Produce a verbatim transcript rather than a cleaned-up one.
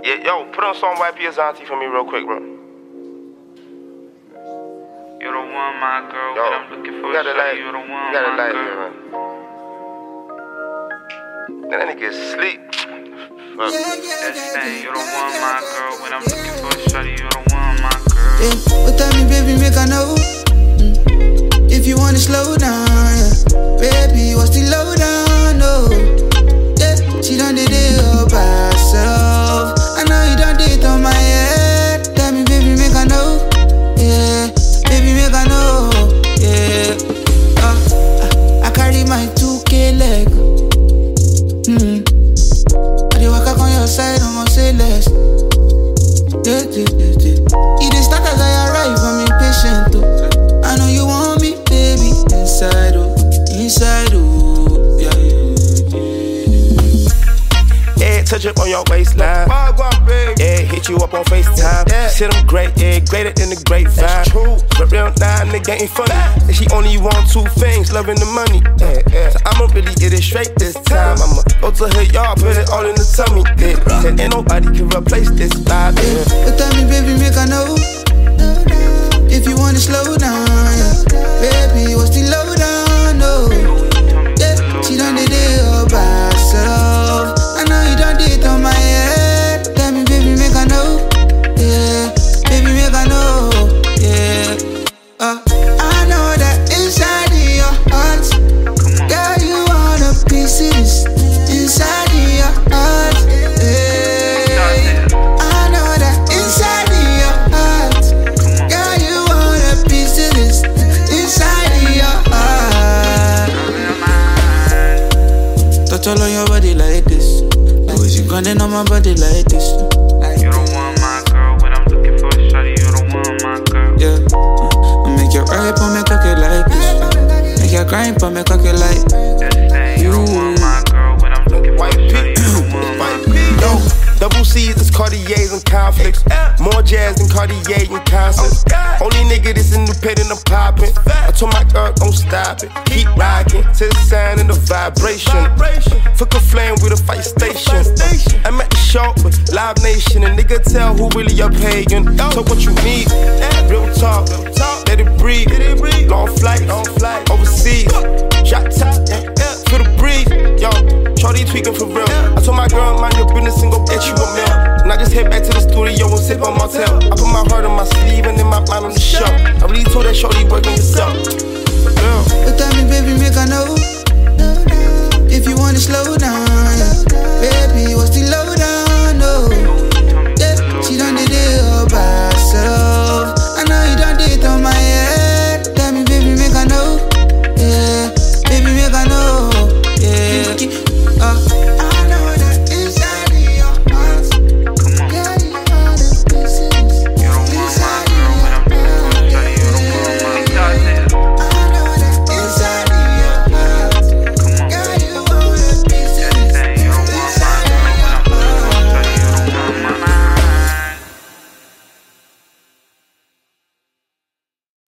Yeah, yo, put on some Y P Azanti for me real quick, bro. You don't want my girl, yo, but I'm looking for you gotta a light, you don't want you gotta my light girl. it, man. Man, that nigga sleep. Fuck. Just saying, you don't want my girl, when I'm looking for a shawty, you don't want my girl. Yeah, but tell me, baby, make I know. Mm. If you wanna slow down, yeah. Baby, what's the lowdown? No, yeah, she done did it all by herself. I know you done did it on my head. Tell me, baby, make I know. Yeah, baby, make I know. Yeah, uh, I, I carry my two K leg. Hmm. I dey walk up on your side, I'ma say less. Yeah, yeah, yeah, yeah. It dey start as I arrive, I'm impatient, oh. I know you want me, baby. Inside, oh, inside, oh, yeah, yeah, yeah. Yeah, touch up on your waistline. Yeah, hit you up on FaceTime. Yeah. Shit, I'm great, yeah, greater than the grapevine. But real nah, nigga ain't funny. And she only want two things, loving the money. Yeah, yeah. So I'ma really get it straight this time. I'ma go to her yard, put it all in the tummy. Yeah. And ain't nobody can replace this vibe. Yeah. But tell me, baby, make I know. If you wanna slow down, yeah. Baby, what's the lowdown? No, yeah, she done did it all by herself. I know you done did it on my head. Tell me, baby, make I know. Yeah, baby, make I know. Yeah, uh, I know that inside of your heart, girl, you want a piece of this inside of your heart. Yeah, I know that inside of your heart, girl, you want a piece of this inside of your heart. Touch all on your body like this. Always you grinding on my body like this. You don't want my girl, when I'm looking for a shawty, you don't want my girl. Yeah, uh, I make you rap on me cocky like this. Make you grind on me cocky like. Just saying, you don't want my girl, when I'm looking for a shawty, you don't want my girl. Yo, double C's is Cartiers and conflicts. More jazz than Cartier and concerts. Only nigga that's independent, I'm popping. I told my girl, don't stop it. Keep rocking to the sound and the vibration. Fuck a flame with a fight station. I'm at the show with Live Nation. And nigga tell who really you're paying. So what you need? Real talk, let it breathe. Long flight, overseas. Shot top, feel the breeze. Yo, Charlie tweaking for real. I told my girl, mind your business and go get you a meal. And I just head back to the studio and sip on my tail.